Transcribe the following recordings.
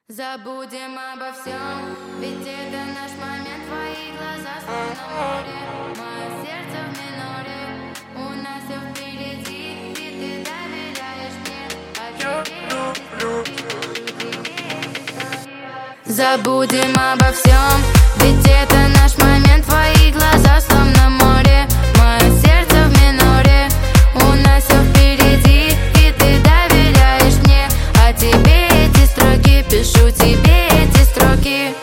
Забудем обо всем, ведь это наш момент. Твои глаза словно море, мое сердце в миноре. У нас все впереди, и ты доверяешь мне, а тебе забудем обо всем, ведь это наш момент. Твои глаза словно море, мое сердце в миноре. У нас все впереди, и ты доверяешь мне, а тебе эти строки пишу, тебе эти строки.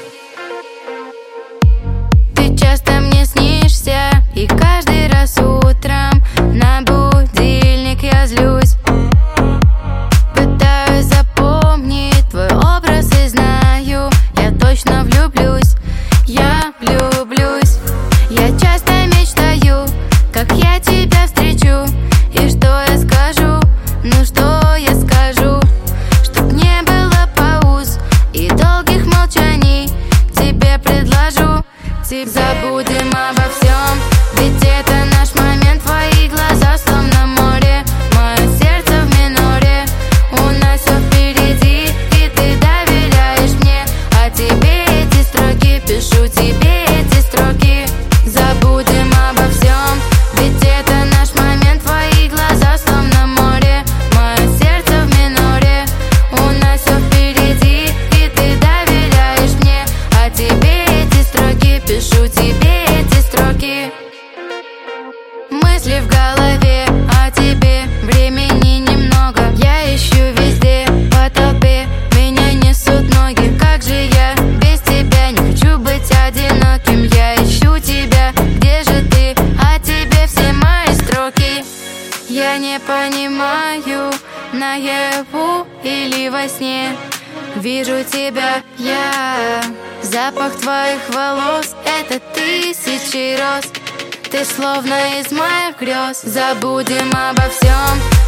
Ты часто мне снишься, и каждый раз утром на будильник я злюсь. Пытаюсь запомнить твой образ и знаю, я точно влюблюсь. Я влюблюсь. Я часто мечтаю, как я тебя встречу. И что я скажу, ну что я скажу, чтоб не было пауз и долгих молчаний. Тебе предложу, забудем обо всем, ведь это наш момент. Твои глаза словно море, мое сердце в миноре. У нас все впереди, и ты доверяешь мне, а тебе эти строки пишу, тебе эти строки. Забудем обо всем, ведь это наш момент. Твои глаза словно море, мое сердце в миноре. У нас все впереди, и ты доверяешь мне, а тебе эти строки пишу, тебе эти строки. Мысли в голове о тебе, времени немного. Я ищу везде, по толпе, меня несут ноги. Как же я без тебя, не хочу быть одиноким. Я ищу тебя, где же ты, а тебе все мои строки. Я не понимаю, наяву или во сне вижу тебя я. Запах твоих волос — это тысячи роз. Ты словно из моих грез. Забудем обо всем,